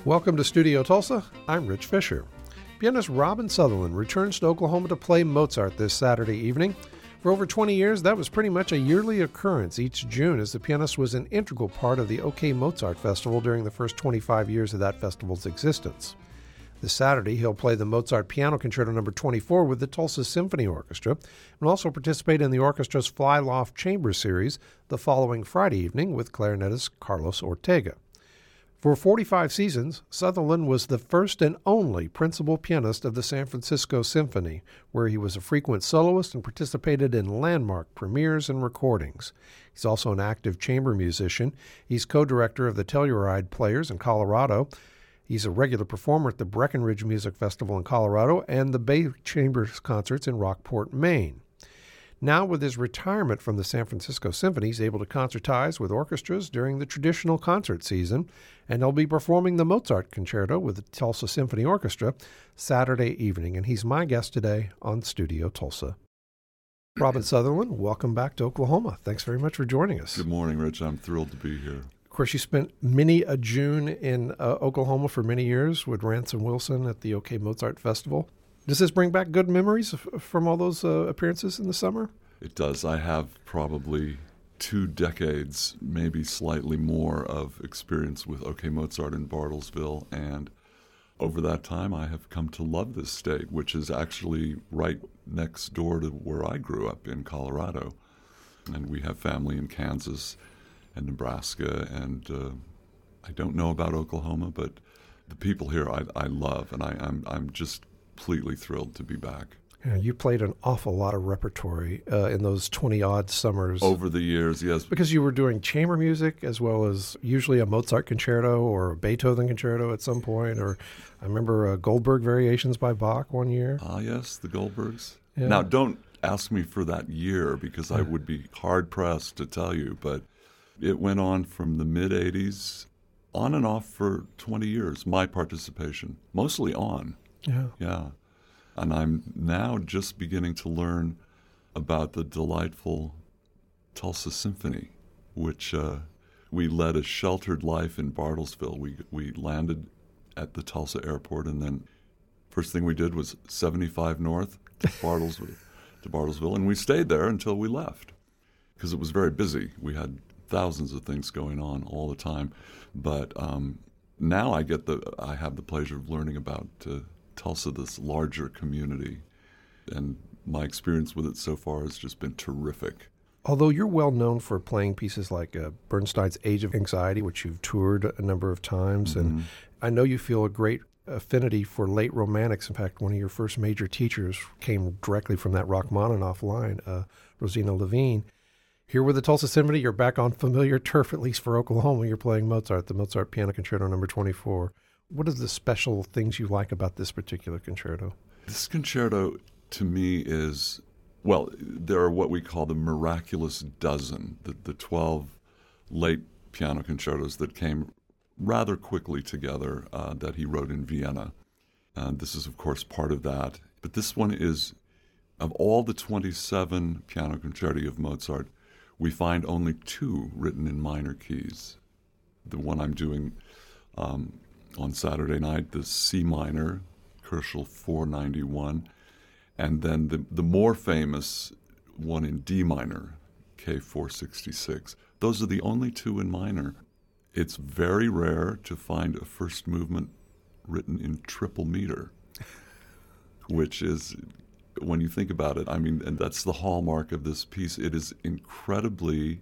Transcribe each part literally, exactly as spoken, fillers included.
Welcome to Studio Tulsa. I'm Rich Fisher. Pianist Robin Sutherland returns to Oklahoma to play Mozart this Saturday evening. For over twenty years, that was pretty much a yearly occurrence each June, as the pianist was an integral part of the OK Mozart Festival during the first twenty-five years of that festival's existence. This Saturday, he'll play the Mozart Piano Concerto number twenty-four with the Tulsa Symphony Orchestra and also participate in the orchestra's Flyloft Chamber Series the following Friday evening with clarinetist Carlos Ortega. For forty-five seasons, Sutherland was the first and only principal pianist of the San Francisco Symphony, where he was a frequent soloist and participated in landmark premieres and recordings. He's also an active chamber musician. He's co-director of the Telluride Players in Colorado. He's a regular performer at the Breckenridge Music Festival in Colorado and the Bay Chambers concerts in Rockport, Maine. Now, with his retirement from the San Francisco Symphony, he's able to concertize with orchestras during the traditional concert season, and he'll be performing the Mozart Concerto with the Tulsa Symphony Orchestra Saturday evening, and he's my guest today on Studio Tulsa. Robin Sutherland, welcome back to Oklahoma. Thanks very much for joining us. Good morning, Rich. I'm thrilled to be here. Of course, you spent many a June in uh, Oklahoma for many years with Ransom Wilson at the OK Mozart Festival. Does this bring back good memories f- from all those uh, appearances in the summer? It does. I have probably two decades, maybe slightly more, of experience with OK Mozart in Bartlesville, and over that time I have come to love this state, which is actually right next door to where I grew up in Colorado. And we have family in Kansas and Nebraska, and uh, I don't know about Oklahoma, but the people here I, I love, and I, I'm I'm just completely thrilled to be back. Yeah, you played an awful lot of repertory uh, in those twenty-odd summers. Over the years, yes. Because you were doing chamber music as well as usually a Mozart concerto or a Beethoven concerto at some point, or I remember uh, Goldberg Variations by Bach one year. Ah, yes, the Goldbergs. Yeah. Now, don't ask me for that year because I would be hard-pressed to tell you, but it went on from the mid-eighties on and off for twenty years, my participation, mostly on. Yeah. Yeah. And I'm now just beginning to learn about the delightful Tulsa Symphony, which uh, we led a sheltered life in Bartlesville. We we landed at the Tulsa airport, and then first thing we did was seventy-five North to Bartlesville, to Bartlesville, and we stayed there until we left because it was very busy. We had thousands of things going on all the time, but um, now I get the I have the pleasure of learning about uh, Tulsa, this larger community, and my experience with it so far has just been terrific. Although you're well known for playing pieces like uh, Bernstein's Age of Anxiety, which you've toured a number of times, mm-hmm. and I know you feel a great affinity for late romantics. In fact, one of your first major teachers came directly from that Rachmaninoff line, uh, Rosina Levine. Here with the Tulsa Symphony, you're back on familiar turf, at least for Oklahoma. You're playing Mozart, the Mozart Piano Concerto number twenty-four. What are the special things you like about this particular concerto? This concerto, to me, is, well, there are what we call the miraculous dozen, the, the twelve late piano concertos that came rather quickly together uh, that he wrote in Vienna. And this is, of course, part of that. But this one is, of all the twenty-seven piano concerti of Mozart, we find only two written in minor keys. The one I'm doing um, on Saturday night, the C minor, Koelschel four ninety-one, and then the, the more famous one in D minor, K four sixty-six. Those are the only two in minor. It's very rare to find a first movement written in triple meter, which is, when you think about it, I mean, and that's the hallmark of this piece. It is incredibly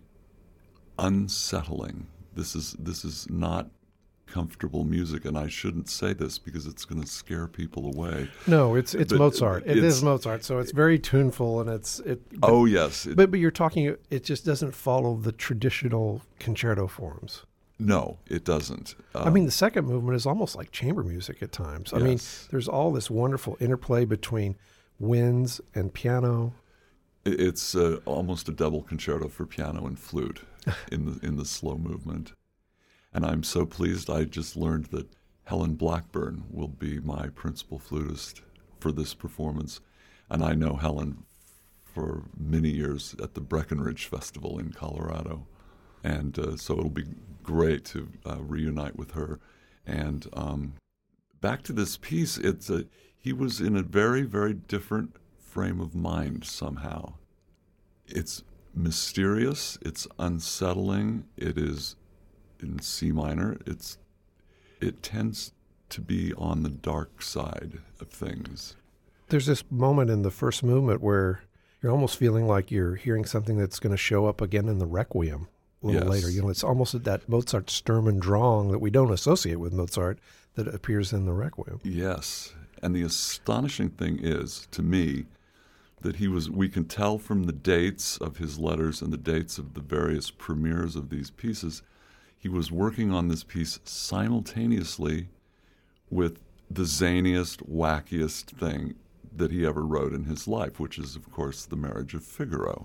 unsettling. This is this is not comfortable music, and I shouldn't say this because it's going to scare people away. No, it's it's but Mozart. It it's, is Mozart, so it's very tuneful, and it's it. But, oh yes, it, but but you're talking. It just doesn't follow the traditional concerto forms. No, it doesn't. Um, I mean, the second movement is almost like chamber music at times. I yes. mean, there's all this wonderful interplay between winds and piano. It's uh, almost a double concerto for piano and flute in the in the slow movement. And I'm so pleased I just learned that Helen Blackburn will be my principal flutist for this performance. And I know Helen for many years at the Breckenridge Festival in Colorado. And uh, so it'll be great to uh, reunite with her. And um, back to this piece, it's a, he was in a very, very different frame of mind somehow. It's mysterious, it's unsettling, it is in C minor, it's it tends to be on the dark side of things. There's this moment in the first movement where you're almost feeling like you're hearing something that's going to show up again in the Requiem a little Yes. later. You know, it's almost that Mozart Sturm und Drang that we don't associate with Mozart that appears in the Requiem. Yes, and the astonishing thing is, to me, that he was, we can tell from the dates of his letters and the dates of the various premieres of these pieces, he was working on this piece simultaneously with the zaniest, wackiest thing that he ever wrote in his life, which is, of course, The Marriage of Figaro.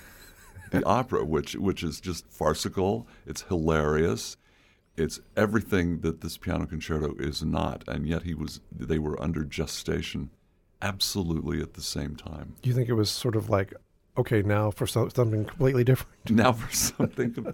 The opera, which which is just farcical, it's hilarious, it's everything that this piano concerto is not, and yet he was, they were under gestation absolutely at the same time. Do you think it was sort of like, okay, now for some, something completely different? Now for something,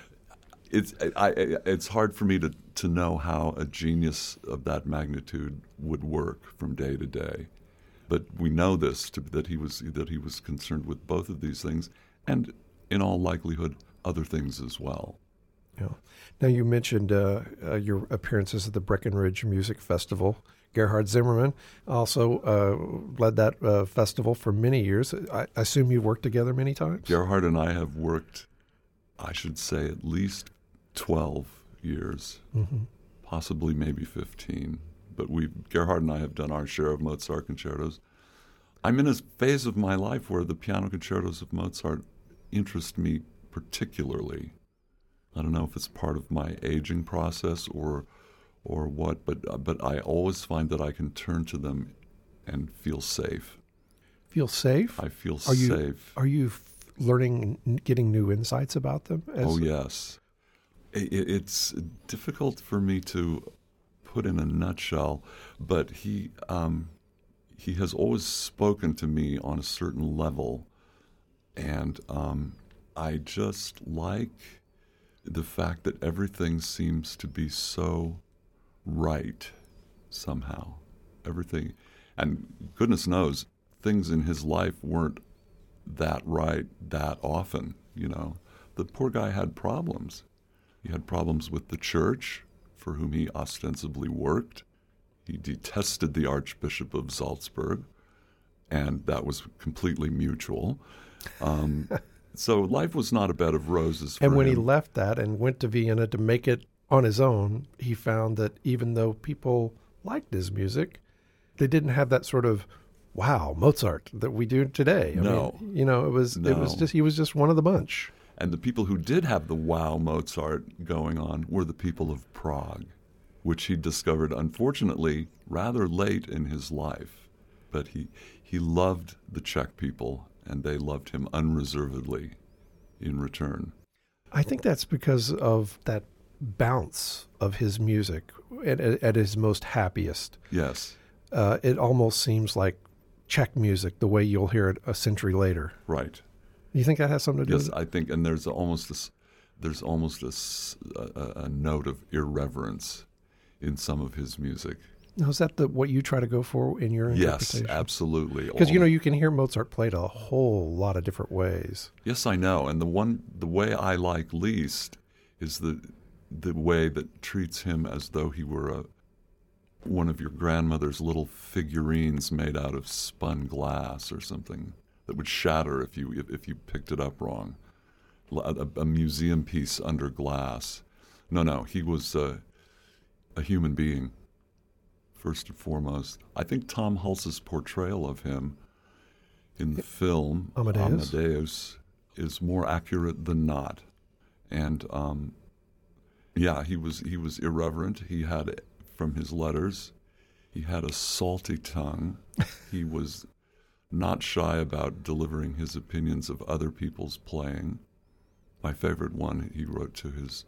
it's I, I, it's hard for me to, to know how a genius of that magnitude would work from day to day, but we know this to, that he was that he was concerned with both of these things, and in all likelihood, other things as well. Yeah. Now you mentioned uh, uh, your appearances at the Breckenridge Music Festival. Gerhard Zimmerman also uh, led that uh, festival for many years. I, I assume you've worked together many times? Gerhard and I have worked, I should say, at least twelve years, mm-hmm. possibly maybe fifteen. But we, Gerhard and I have done our share of Mozart concertos. I'm in a phase of my life where the piano concertos of Mozart interest me particularly. I don't know if it's part of my aging process or or what, but but I always find that I can turn to them and feel safe. Feel safe? I feel are you, safe. Are you f- learning, n- getting new insights about them? As oh, yes. It, it's difficult for me to put in a nutshell, but he um, he has always spoken to me on a certain level, and um, I just like the fact that everything seems to be so right somehow. Everything, and goodness knows, things in his life weren't that right that often, you know. The poor guy had problems. He had problems with the church, for whom he ostensibly worked. He detested the Archbishop of Salzburg, and that was completely mutual. Um, so life was not a bed of roses for him. And when he left that and went to Vienna to make it on his own, he found that even though people liked his music, they didn't have that sort of wow Mozart that we do today. I no, mean, you know, it was no. it was just he was just one of the bunch. And the people who did have the wow Mozart going on were the people of Prague, which he discovered, unfortunately, rather late in his life. But he he loved the Czech people, and they loved him unreservedly in return. I think that's because of that bounce of his music at, at his most happiest. Yes. Uh, it almost seems like Czech music, the way you'll hear it a century later. Right. You think that has something to do yes, with it? I think, and there's almost a, there's almost a, a, a note of irreverence in some of his music. Now, is that the, what you try to go for in your interpretation? Yes, absolutely. Because, you know, you can hear Mozart played a whole lot of different ways. Yes, I know. And the one, the way I like least is the the way that treats him as though he were a one of your grandmother's little figurines made out of spun glass or something that would shatter if you if, if you picked it up wrong. A, a museum piece under glass. No, no, he was a, a human being, first and foremost. I think Tom Hulce's portrayal of him in the film Amadeus, Amadeus is more accurate than not. And um, yeah, he was he was irreverent. He had, from his letters, he had a salty tongue. He was not shy about delivering his opinions of other people's playing. My favorite one he wrote to his,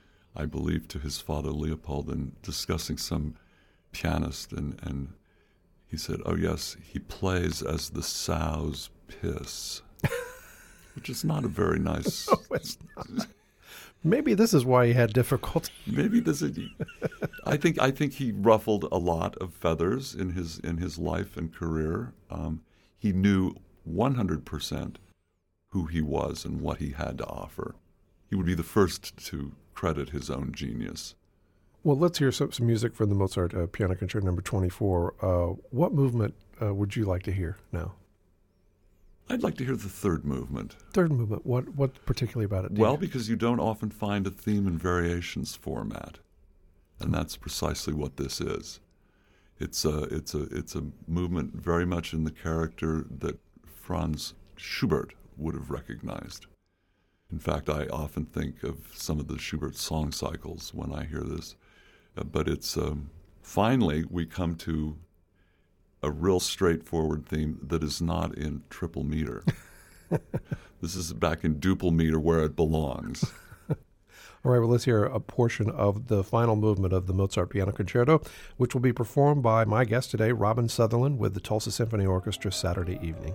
I believe, to his father Leopold, and discussing some pianist, and, and he said, oh yes, he plays as the sows piss, which is not a very nice... No, it's not. Maybe this is why he had difficulty. Maybe this is. I think I think he ruffled a lot of feathers in his in his life and career. Um, he knew one hundred percent who he was and what he had to offer. He would be the first to credit his own genius. Well, let's hear some, some music from the Mozart uh, Piano Concerto Number twenty-four. Uh, what movement uh, would you like to hear now? I'd like to hear the third movement. Third movement. What what particularly about it? Well, you? because you don't often find a theme and variations format, and that's precisely what this is. It's a it's a it's a movement very much in the character that Franz Schubert would have recognized. In fact, I often think of some of the Schubert song cycles when I hear this. Uh, but it's um, finally we come to a real straightforward theme that is not in triple meter. This is back in duple meter where it belongs. All right, well, let's hear a portion of the final movement of the Mozart Piano Concerto, which will be performed by my guest today, Robin Sutherland, with the Tulsa Symphony Orchestra Saturday evening.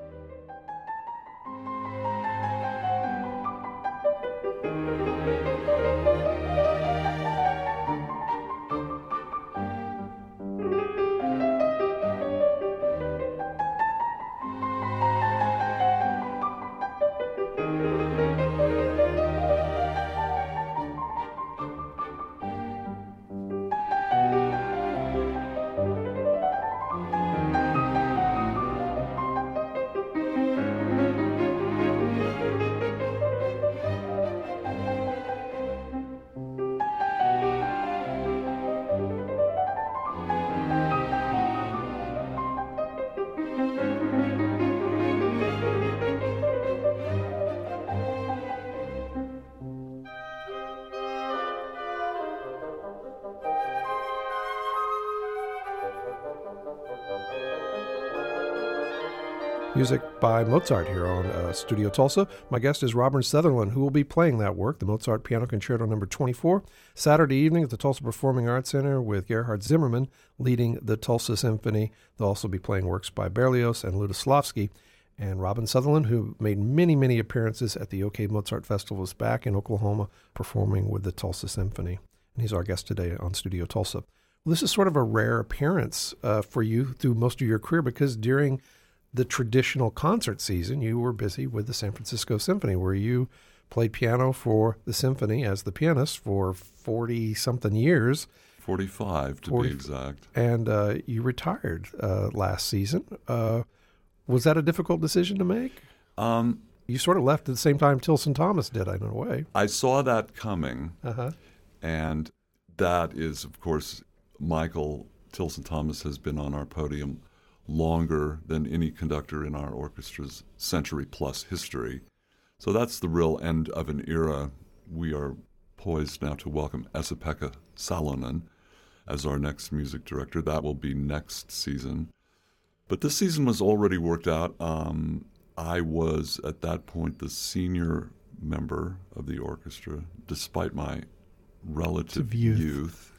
Music by Mozart here on uh, Studio Tulsa. My guest is Robin Sutherland, who will be playing that work, the Mozart Piano Concerto Number twenty-four, Saturday evening at the Tulsa Performing Arts Center with Gerhard Zimmerman leading the Tulsa Symphony. They'll also be playing works by Berlioz and Lutoslawski. And Robin Sutherland, who made many, many appearances at the OK Mozart Festival, is back in Oklahoma performing with the Tulsa Symphony. And he's our guest today on Studio Tulsa. Well, this is sort of a rare appearance uh, for you through most of your career, because during the traditional concert season, you were busy with the San Francisco Symphony, where you played piano for the symphony as the pianist for forty-something years. forty-five, to forty be exact. And uh, you retired uh, last season. Uh, was that a difficult decision to make? Um, you sort of left at the same time Tilson Thomas did, in a way. I saw that coming, uh-huh. and that is, of course, Michael Tilson Thomas has been on our podium longer than any conductor in our orchestra's century-plus history. So that's the real end of an era. We are poised now to welcome Esa-Pekka Salonen as our next music director. That will be next season. But this season was already worked out. Um, I was, at that point, the senior member of the orchestra, despite my relative youth. youth.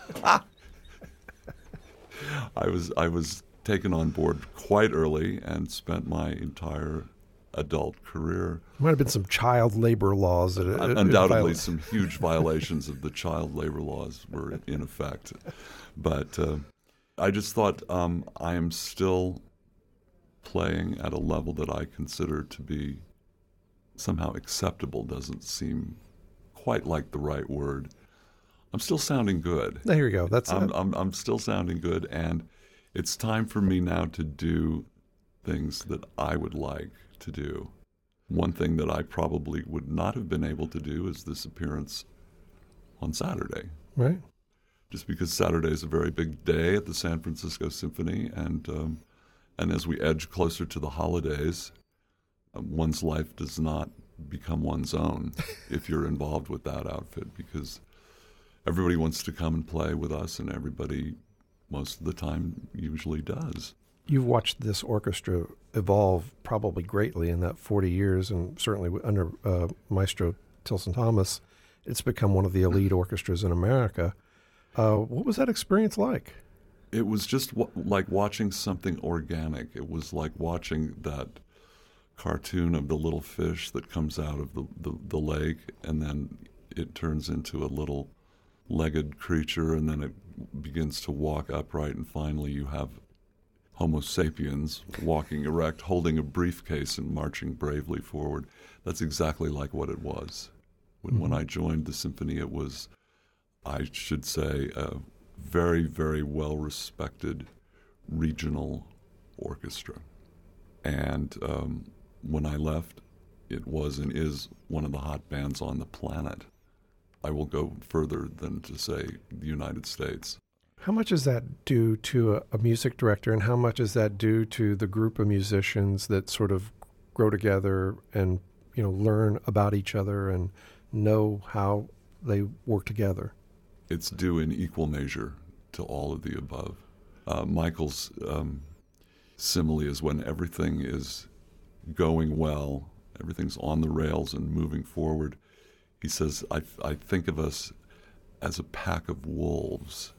I was I was taken on board quite early and spent my entire adult career. There might have been some child labor laws. That it, Undoubtedly, it some huge violations of the child labor laws were in effect. But uh, I just thought um, I am still playing at a level that I consider to be somehow acceptable. Doesn't seem quite like the right word. I'm still sounding good. There you go. That's I'm, I'm, I'm still sounding good, and it's time for me now to do things that I would like to do. One thing that I probably would not have been able to do is this appearance on Saturday. Right. Just because Saturday is a very big day at the San Francisco Symphony, and um, and as we edge closer to the holidays, uh, one's life does not become one's own if you're involved with that outfit, because everybody wants to come and play with us, and everybody, most of the time, usually does. You've watched this orchestra evolve probably greatly in that forty years, and certainly under uh, Maestro Tilson Thomas, it's become one of the elite orchestras in America. Uh, what was that experience like? It was just w- like watching something organic. It was like watching that cartoon of the little fish that comes out of the, the, the lake, and then it turns into a little legged creature, and then it begins to walk upright, and finally you have Homo sapiens walking erect, holding a briefcase and marching bravely forward. That's exactly like what it was. When, mm-hmm. when I joined the symphony, it was, I should say, a very, very well-respected regional orchestra. And um, when I left, it was and is one of the hot bands on the planet. I will go further than to say the United States. How much is that due to a, a music director, and how much is that due to the group of musicians that sort of grow together and, you know, learn about each other and know how they work together? It's due in equal measure to all of the above. Uh, Michael's um, simile is when everything is going well, everything's on the rails and moving forward. He says, I, I think of us as a pack of wolves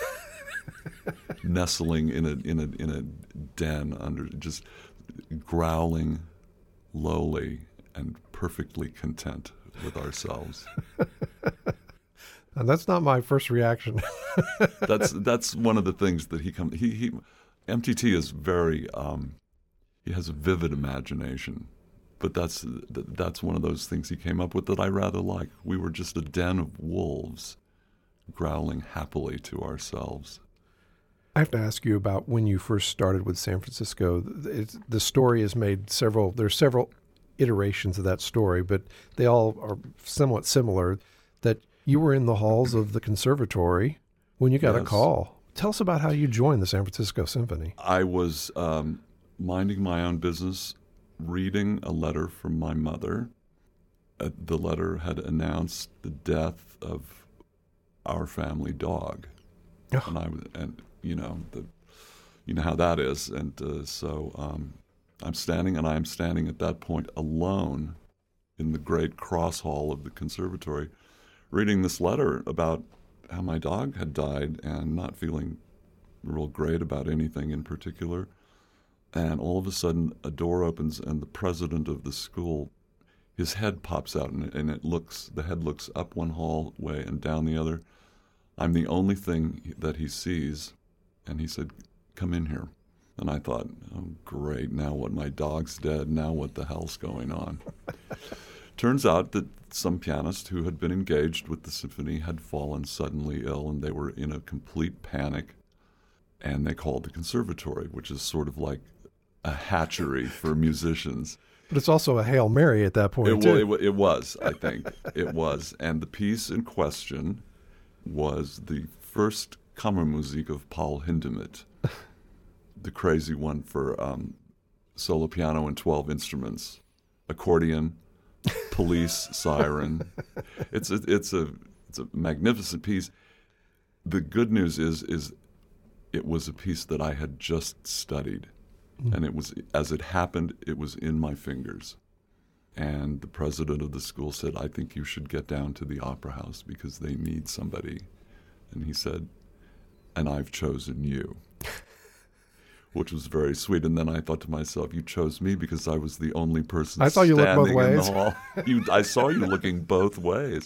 nestling in a in a in a den under, just growling lowly and perfectly content with ourselves. And that's not my first reaction. that's that's one of the things that he comes. He, he M T T is very. Um, he has a vivid imagination, but that's that's one of those things he came up with that I rather like. We were just a den of wolves, growling happily to ourselves. I have to ask you about when you first started with San Francisco. It's, the story is made several. There's several iterations of that story, but they all are somewhat similar. That you were in the halls of the conservatory when you got yes. a call. Tell us about how you joined the San Francisco Symphony. I was um, minding my own business, reading a letter from my mother. Uh, the letter had announced the death of our family dog, oh. and I and you know the you know how that is, and uh, so um, I'm standing, and I'm standing at that point alone in the great cross hall of the conservatory, reading this letter about how my dog had died and not feeling real great about anything in particular. And all of a sudden, a door opens, and the president of the school, his head pops out, and, and it looks, the head looks up one hallway and down the other. I'm the only thing that he sees, and he said, "Come in here." And I thought, oh, great, now what? My dog's dead. Now what the hell's going on? Turns out that some pianist who had been engaged with the symphony had fallen suddenly ill, and they were in a complete panic. And they called the conservatory, which is sort of like a hatchery for musicians. But it's also a Hail Mary at that point, it, too. It, it was, I think. It was. And the piece in question was the first Kammermusik of Paul Hindemith, the crazy one for um, solo piano and twelve instruments, accordion, police siren. It's a, it's a it's a magnificent piece. The good news is is it was a piece that I had just studied, mm. and it was, as it happened, it was in my fingers. And the president of the school said, "I think you should get down to the Opera House because they need somebody." And he said, "And I've chosen you." Which was very sweet. And then I thought to myself, you chose me because I was the only person I saw you standing look both ways. in the hall. You, I saw you looking both ways.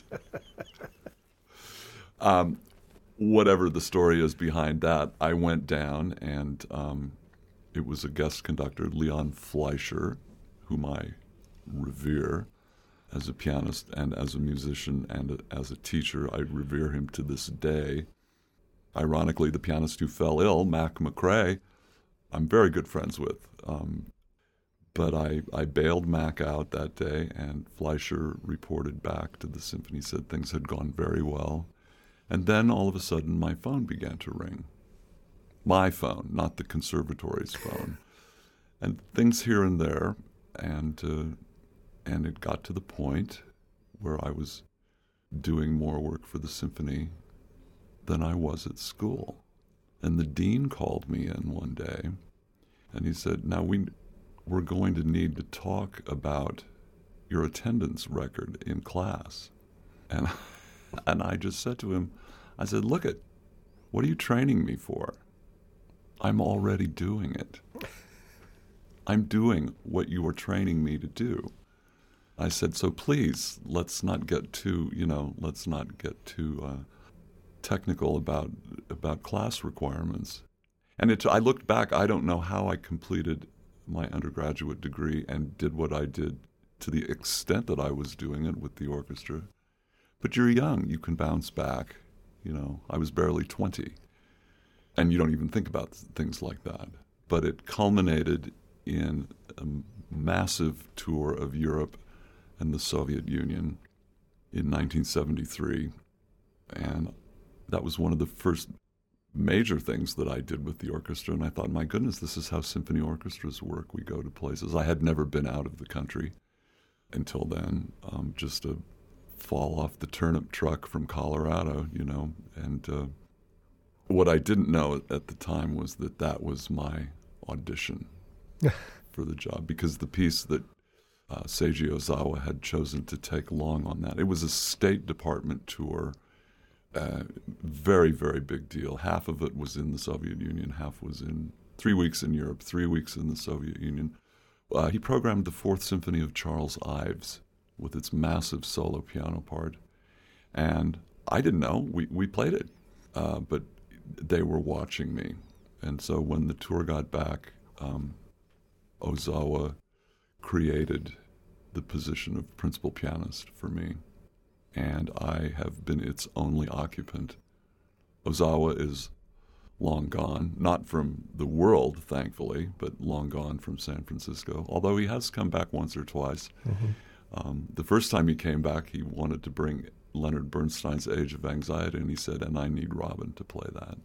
Um, whatever the story is behind that, I went down, and um, it was a guest conductor, Leon Fleischer, whom I revere as a pianist and as a musician and a, as a teacher. I revere him to this day. Ironically, the pianist who fell ill, Mac McRae, I'm very good friends with. Um, but I, I bailed Mac out that day, and Fleischer reported back to the symphony, said things had gone very well. And then all of a sudden my phone began to ring. My phone, not the conservatory's phone. And things here and there, and uh, and it got to the point where I was doing more work for the symphony than I was at school. And the dean called me in one day, and he said, "Now we, we're going to need to talk about your attendance record in class." And, and I just said to him, I said, "Look it, what are you training me for? I'm already doing it." I'm doing what you are training me to do. I said, so please, let's not get too, you know, let's not get too uh, technical about about class requirements. And it, I looked back, I don't know how I completed my undergraduate degree and did what I did to the extent that I was doing it with the orchestra. But you're young, you can bounce back. You know, I was barely twenty. And you don't even think about things like that. But it culminated in a massive tour of Europe and the Soviet Union in nineteen seventy-three. And that was one of the first major things that I did with the orchestra. And I thought, my goodness, this is how symphony orchestras work. We go to places. I had never been out of the country until then, um, just a fall off the turnip truck from Colorado, you know. And uh, what I didn't know at the time was that that was my audition for the job, because the piece that uh, Seiji Ozawa had chosen to take along on that, it was a State Department tour, uh, very, very big deal. Half of it was in the Soviet Union, half was in three weeks in Europe, three weeks in the Soviet Union. Uh, he programmed the Fourth Symphony of Charles Ives with its massive solo piano part. And I didn't know. We, we played it. Uh, but they were watching me. And so when the tour got back, um, Ozawa created the position of principal pianist for me. And I have been its only occupant. Ozawa is long gone, not from the world, thankfully, but long gone from San Francisco, although he has come back once or twice. Mm-hmm. Um, the first time he came back, he wanted to bring Leonard Bernstein's Age of Anxiety, and he said, and I need Robin to play that.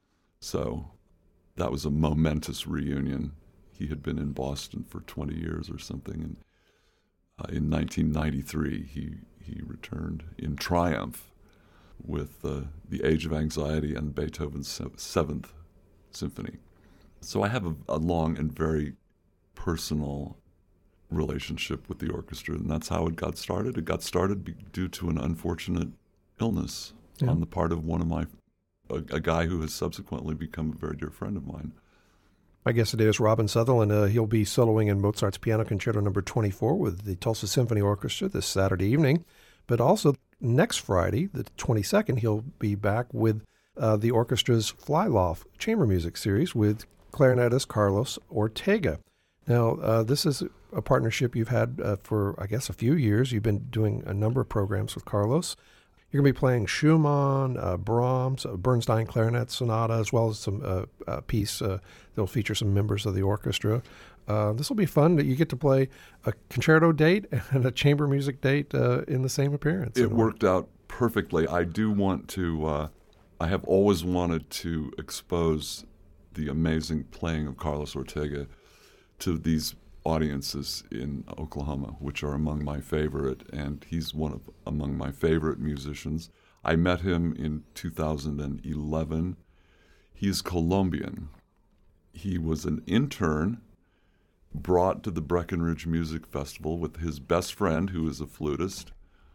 So that was a momentous reunion. He had been in Boston for twenty years or something, and uh, in nineteen ninety-three, he, he returned in triumph with uh, the Age of Anxiety and Beethoven's Seventh Symphony. So I have a, a long and very personal relationship with the orchestra, and that's how it got started. It got started be- due to an unfortunate illness yeah. on the part of one of my, a, a guy who has subsequently become a very dear friend of mine. My guest today is Robin Sutherland. Uh, he'll be soloing in Mozart's Piano Concerto Number twenty-four with the Tulsa Symphony Orchestra this Saturday evening, but also next Friday, the twenty-second, he'll be back with uh, the orchestra's Flyloft chamber music series with clarinetist Carlos Ortega. Now, uh, this is a partnership you've had uh, for, I guess, a few years. You've been doing a number of programs with Carlos. You're going to be playing Schumann, uh, Brahms, uh, Bernstein Clarinet Sonata, as well as some uh, uh, piece uh, that'll feature some members of the orchestra. Uh, this will be fun that you get to play a concerto date and a chamber music date uh, in the same appearance. It worked out perfectly. I do want to, uh, I have always wanted to expose the amazing playing of Carlos Ortega to these audiences in Oklahoma, which are among my favorite, and he's one of among my favorite musicians. I met him in two thousand eleven. He's Colombian. He was an intern brought to the Breckenridge Music Festival with his best friend, who is a flutist,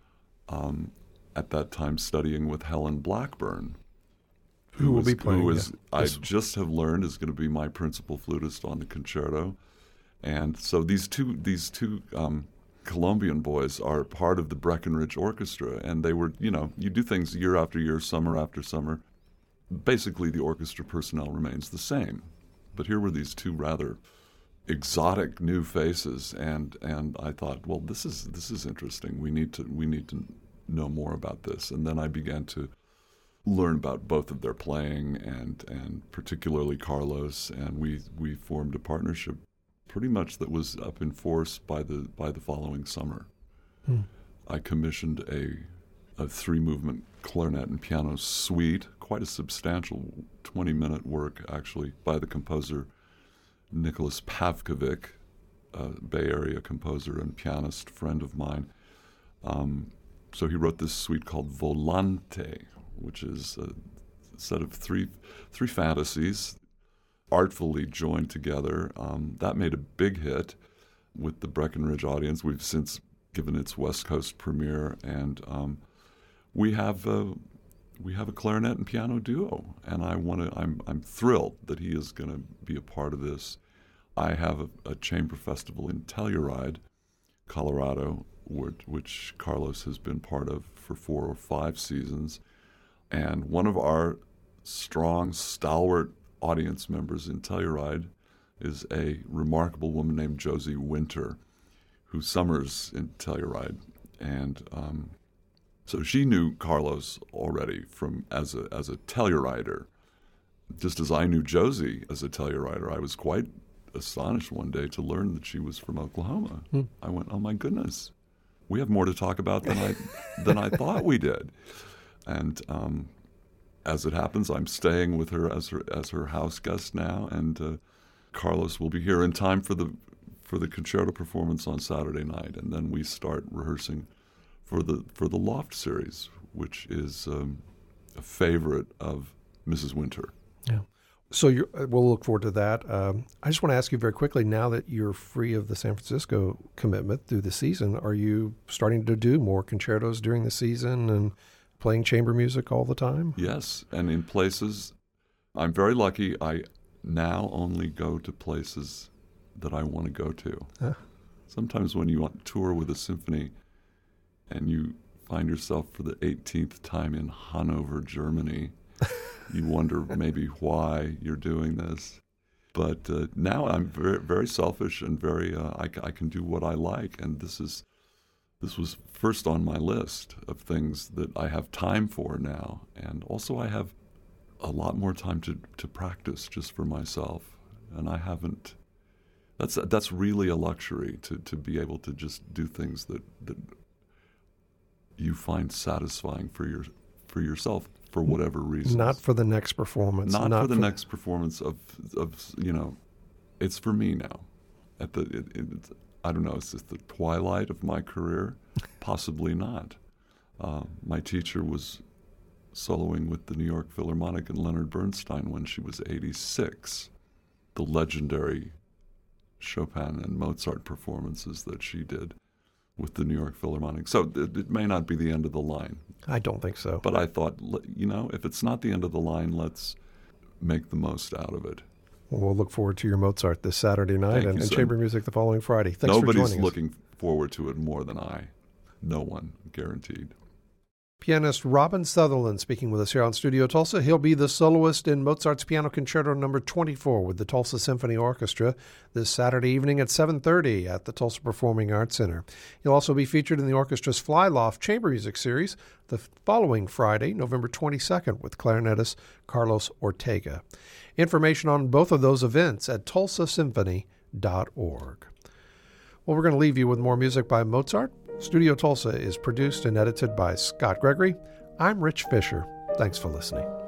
um, at that time studying with Helen Blackburn, who, who will is, be playing. Who is, yeah. I just have learned is going to be my principal flutist on the concerto. And so these two these two um, Colombian boys are part of the Breckenridge Orchestra, and they were, you know, you do things year after year, summer after summer. Basically, the orchestra personnel remains the same, but here were these two rather exotic new faces, and and I thought, well, this is this is interesting. We need to we need to know more about this. And then I began to learn about both of their playing, and and particularly Carlos, and we we formed a partnership pretty much that was up in force by the by the following summer. Hmm. I commissioned a a three movement clarinet and piano suite, quite a substantial twenty minute work actually, by the composer Nicholas Pavkovic, a Bay Area composer and pianist friend of mine. Um, so he wrote this suite called Volante, which is a set of three three fantasies artfully joined together. Um, that made a big hit with the Breckenridge audience. We've since given its West Coast premiere, and um, we have a, we have a clarinet and piano duo. And I want to. I'm I'm thrilled that he is going to be a part of this. I have a, a chamber festival in Telluride, Colorado, which, which Carlos has been part of for four or five seasons. And one of our strong, stalwart audience members in Telluride is a remarkable woman named Josie Winter, who summers in Telluride. And um, so she knew Carlos already from as a as a Tellurider. Just as I knew Josie as a Tellurider, I was quite astonished one day to learn that she was from Oklahoma. Hmm. I went, oh my goodness, we have more to talk about than I than I thought we did. And um, as it happens, I'm staying with her as her as her house guest now, and uh, Carlos will be here in time for the for the concerto performance on Saturday night, and then we start rehearsing for the for the Loft series, which is um, a favorite of Missus Winter. Yeah. So you're, we'll look forward to that. Um, I just want to ask you very quickly, now that you're free of the San Francisco commitment through the season, are you starting to do more concertos during the season and playing chamber music all the time? Yes, and in places, I'm very lucky. I now only go to places that I want to go to. Huh. Sometimes when you want to tour with a symphony and you find yourself for the eighteenth time in Hanover, Germany, you wonder maybe why you're doing this. But uh, now I'm very, very selfish and very, uh, I, I can do what I like. And this is, this was first on my list of things that I have time for now. And also I have a lot more time to, to practice just for myself. And I haven't, that's that's really a luxury to, to be able to just do things that, that you find satisfying for your for yourself for whatever reason. Not for the next performance. Not, not for the for next performance of of you know, it's for me now. At the it, it, I don't know. Is this the twilight of my career? Possibly not. Uh, my teacher was soloing with the New York Philharmonic and Leonard Bernstein when she was eighty-six. The legendary Chopin and Mozart performances that she did with the New York Philharmonic. So it, it may not be the end of the line. I don't think so. But I thought, you know, if it's not the end of the line, let's make the most out of it. Well, we'll look forward to your Mozart this Saturday night and, and chamber music the following Friday. Thanks Nobody's for joining us. looking forward to it more than I. No one, guaranteed. Pianist Robin Sutherland speaking with us here on Studio Tulsa. He'll be the soloist in Mozart's Piano Concerto number twenty-four with the Tulsa Symphony Orchestra this Saturday evening at seven thirty at the Tulsa Performing Arts Center. He'll also be featured in the orchestra's Flyloft Chamber Music Series the following Friday, November twenty-second, with clarinetist Carlos Ortega. Information on both of those events at tulsa symphony dot org. Well, we're going to leave you with more music by Mozart. Studio Tulsa is produced and edited by Scott Gregory. I'm Rich Fisher. Thanks for listening.